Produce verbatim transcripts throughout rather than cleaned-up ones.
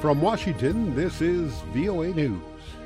From Washington, this is V O A News.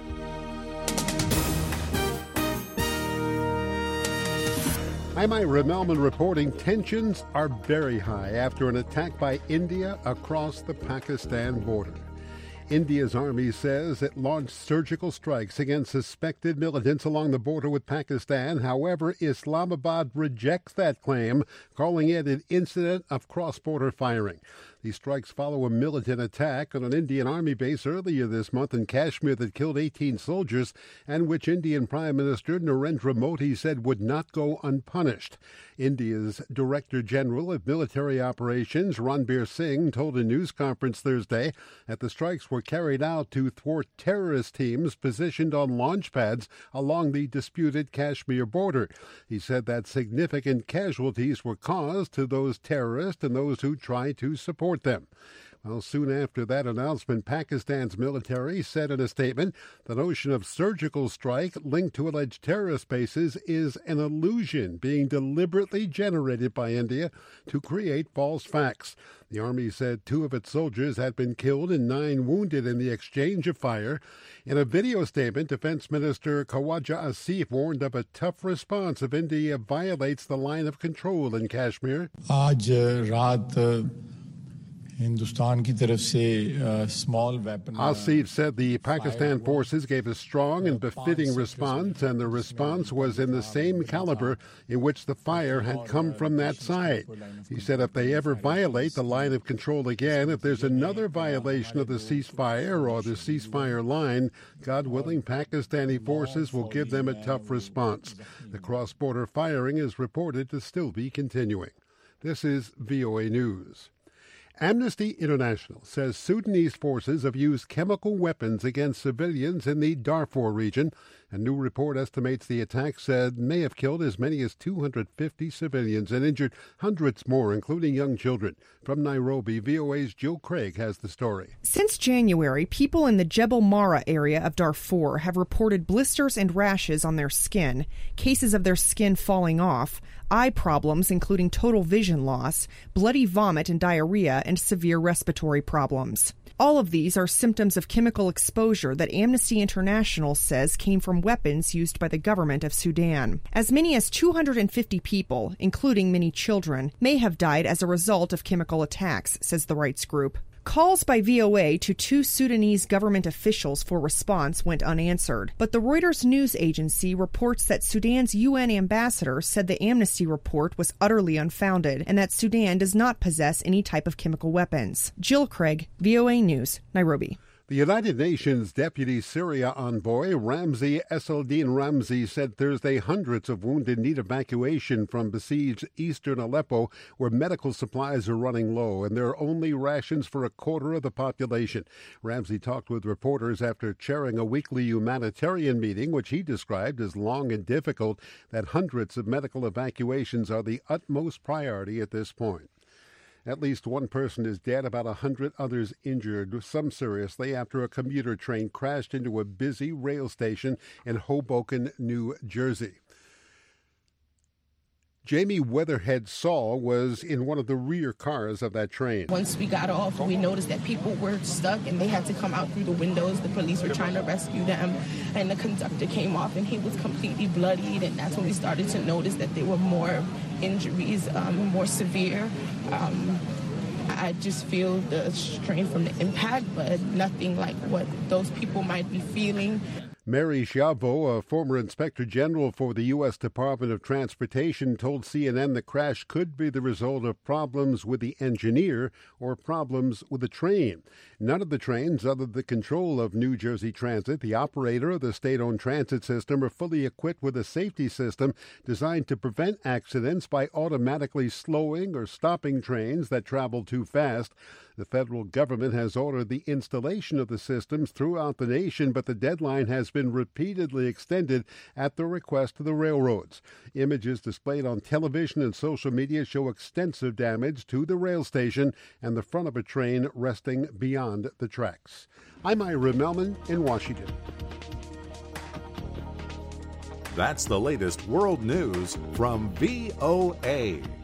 I'm Ira Melman reporting tensions are very high after an attack by India across the Pakistan border. India's army says it launched surgical strikes against suspected militants along the border with Pakistan. However, Islamabad rejects that claim, calling it an incident of cross-border firing. These strikes follow a militant attack on an Indian army base earlier this month in Kashmir that killed eighteen soldiers and which Indian Prime Minister Narendra Modi said would not go unpunished. India's Director General of Military Operations, Ranbir Singh, told a news conference Thursday that the strikes were carried out to thwart terrorist teams positioned on launch pads along the disputed Kashmir border. He said that significant casualties were caused to those terrorists and those who tried to support them. Well, soon after that announcement, Pakistan's military said in a statement the notion of surgical strike linked to alleged terrorist bases is an illusion being deliberately generated by India to create false facts. The army said two of its soldiers had been killed and nine wounded in the exchange of fire. In a video statement, Defense Minister Khawaja Asif warned of a tough response if India violates the line of control in Kashmir. Aaj raat Hindustan ki taraf se uh, small weapon. Asif said the Pakistan forces gave a strong and befitting response, and the response was in the same caliber in which the fire had come from that side. He said if they ever violate the line of control again, if there's another violation of the ceasefire or the ceasefire line, God willing, Pakistani forces will give them a tough response. The cross-border firing is reported to still be continuing. This is V O A News. Amnesty International says Sudanese forces have used chemical weapons against civilians in the Darfur region. A new report estimates the attack said may have killed as many as two hundred fifty civilians and injured hundreds more, including young children. From Nairobi, V O A's Jill Craig has the story. Since January, people in the Jebel Mara area of Darfur have reported blisters and rashes on their skin, cases of their skin falling off, eye problems including total vision loss, bloody vomit and diarrhea, and severe respiratory problems. All of these are symptoms of chemical exposure that Amnesty International says came from weapons used by the government of Sudan. As many as two hundred fifty people, including many children, may have died as a result of chemical attacks, says the rights group. Calls by V O A to two Sudanese government officials for response went unanswered, but the Reuters news agency reports that Sudan's U N ambassador said the Amnesty report was utterly unfounded and that Sudan does not possess any type of chemical weapons. Jill Craig, V O A News, Nairobi. The United Nations Deputy Syria Envoy Ramzi Esseldine Ramzi said Thursday hundreds of wounded need evacuation from besieged eastern Aleppo, where medical supplies are running low and there are only rations for a quarter of the population. Ramzi talked with reporters after chairing a weekly humanitarian meeting, which he described as long and difficult, that hundreds of medical evacuations are the utmost priority at this point. At least one person is dead, about a hundred others injured, some seriously, after a commuter train crashed into a busy rail station in Hoboken, New Jersey. Jamie Weatherhead Saul was in one of the rear cars of that train. Once we got off, we noticed that people were stuck and they had to come out through the windows. The police were trying to rescue them, and the conductor came off and he was completely bloodied, and that's when we started to notice that there were more injuries, um, more severe. Um, I just feel the strain from the impact, but nothing like what those people might be feeling. Mary Chavo, a former inspector general for the U S Department of Transportation, told C N N the crash could be the result of problems with the engineer or problems with the train. None of the trains, under the control of New Jersey Transit, the operator of the state-owned transit system, are fully equipped with a safety system designed to prevent accidents by automatically slowing or stopping trains that travel too fast. The federal government has ordered the installation of the systems throughout the nation, but the deadline has been repeatedly extended at the request of the railroads. Images displayed on television and social media show extensive damage to the rail station and the front of a train resting beyond the tracks. I'm Ira Melman in Washington. That's the latest world news from V O A.